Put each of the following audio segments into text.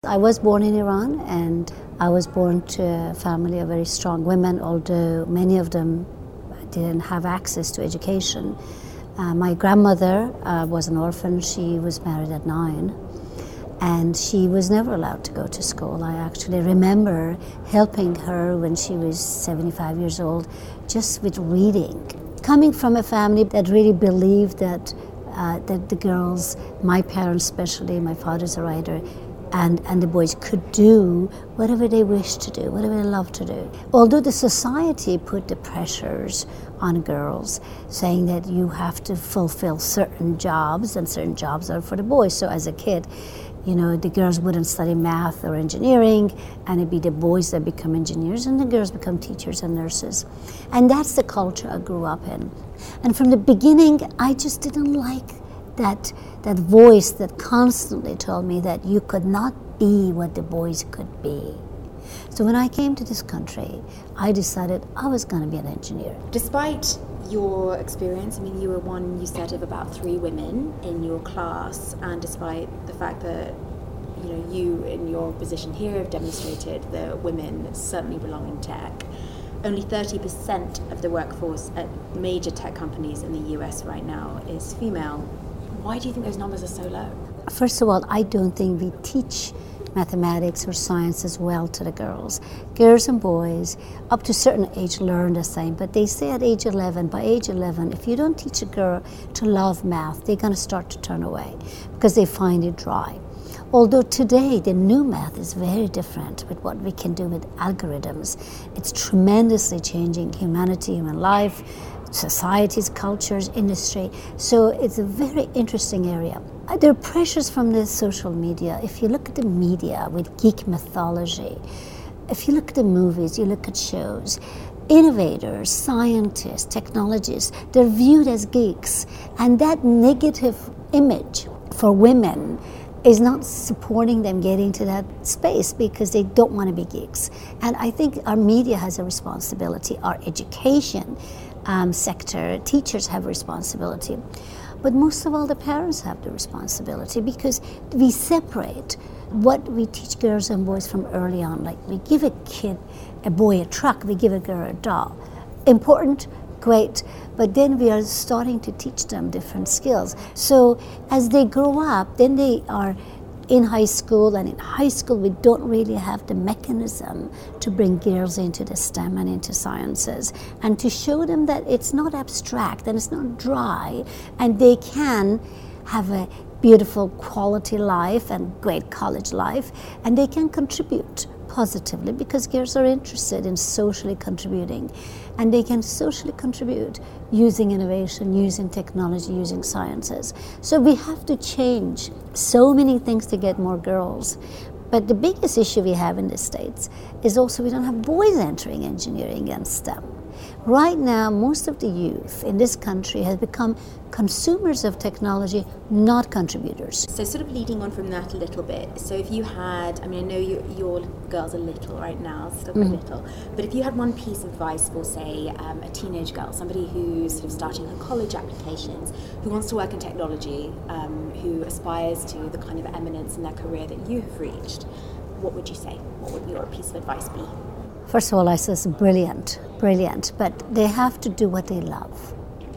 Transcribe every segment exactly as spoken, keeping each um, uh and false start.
I was born in Iran, and I was born to a family of very strong women, although many of them didn't have access to education. Uh, my grandmother uh, was an orphan. She was married at nine, and she was never allowed to go to school. I actually remember helping her when she was seventy-five years old, just with reading. Coming from a family that really believed that, uh, that the girls, my parents especially, my father's a writer, and, and the boys could do whatever they wished to do, whatever they loved to do. Although the society put the pressures on girls, saying that you have to fulfill certain jobs, and certain jobs are for the boys. So as a kid, you know, the girls wouldn't study math or engineering, and it'd be the boys that become engineers, and the girls become teachers and nurses. And that's the culture I grew up in. And from the beginning, I just didn't like that that voice that constantly told me that you could not be what the boys could be. So when I came to this country, I decided I was going to be an engineer. Despite your experience, I mean, you were one, you said, of about three women in your class, and despite the fact that, you know, you in your position here have demonstrated that women certainly belong in tech, only thirty percent of the workforce at major tech companies in the U S right now is female. Why do you think those numbers are so low? First of all, I don't think we teach mathematics or science as well to the girls. Girls and boys up to a certain age learn the same, but they say at age eleven, by age eleven, if you don't teach a girl to love math, they're going to start to turn away because they find it dry. Although today the new math is very different with what we can do with algorithms. It's tremendously changing humanity, human life, societies, cultures, industry. So it's a very interesting area. There are pressures from the social media. If you look at the media with geek mythology, if you look at the movies, you look at shows, innovators, scientists, technologists, they're viewed as geeks. And that negative image for women is not supporting them getting to that space because they don't want to be geeks. And I think our media has a responsibility, our education Um, sector, teachers have a responsibility, but most of all the parents have the responsibility, because we separate what we teach girls and boys from early on. Like, we give a kid, a boy a truck, we give a girl a doll. Important, great, but then we are starting to teach them different skills. So as they grow up, then they are in high school, and in high school we don't really have the mechanism to bring girls into the STEM and into sciences, and to show them that it's not abstract and it's not dry, and they can have a beautiful quality life and great college life, and they can contribute positively because girls are interested in socially contributing, and they can socially contribute using innovation, using technology, using sciences. So we have to change so many things to get more girls. But the biggest issue we have in the States is also we don't have boys entering engineering and STEM. Right now, most of the youth in this country has become consumers of technology, not contributors. So sort of leading on from that a little bit, so if you had, I mean, I know you, your girls are little right now, still quite mm. little, but if you had one piece of advice for, say, um, a teenage girl, somebody who's sort of starting her college applications, who wants to work in technology, um, who aspires to the kind of eminence in their career that you have reached, what would you say? What would your piece of advice be? First of all, I say it's brilliant, brilliant, but they have to do what they love.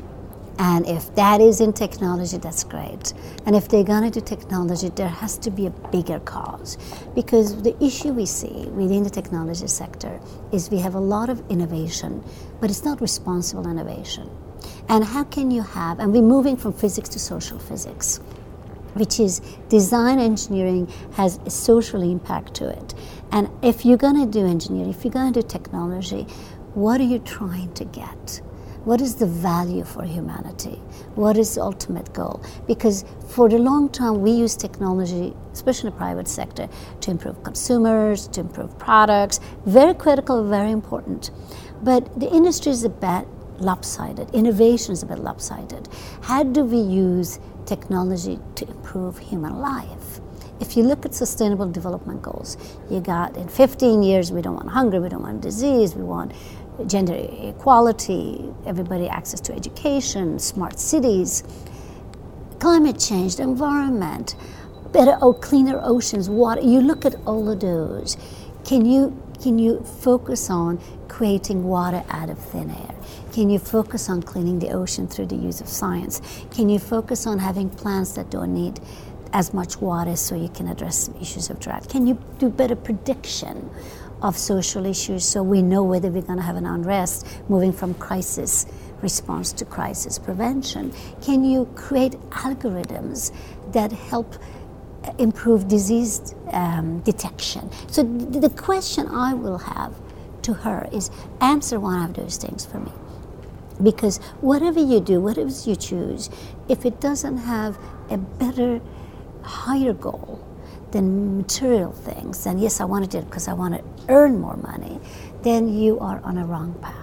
And if that is in technology, that's great. And if they're going to do technology, there has to be a bigger cause. Because the issue we see within the technology sector is we have a lot of innovation, but it's not responsible innovation. And how can you have, and we're moving from physics to social physics, which is design engineering has a social impact to it. And if you're going to do engineering, if you're going to do technology, what are you trying to get? What is the value for humanity? What is the ultimate goal? Because for the long time, we use technology, especially in the private sector, to improve consumers, to improve products. Very critical, very important. But the industry is a bit lopsided. Innovation is a bit lopsided. How do we use technology to improve human life? If you look at sustainable development goals, you got in fifteen years, we don't want hunger, we don't want disease, we want gender equality, everybody access to education, smart cities, climate change, the environment. better, oh, cleaner oceans, water. You look at all of those. Can you can you focus on creating water out of thin air? Can you focus on cleaning the ocean through the use of science? Can you focus on having plants that don't need as much water so you can address issues of drought? Can you do better prediction of social issues so we know whether we're going to have an unrest moving from crisis response to crisis prevention? Can you create algorithms that help improve disease um, detection? So th- the question I will have to her is answer one of those things for me. Because whatever you do, whatever you choose, if it doesn't have a better, higher goal than material things, then yes, I want to do it because I want to earn more money, then you are on a wrong path.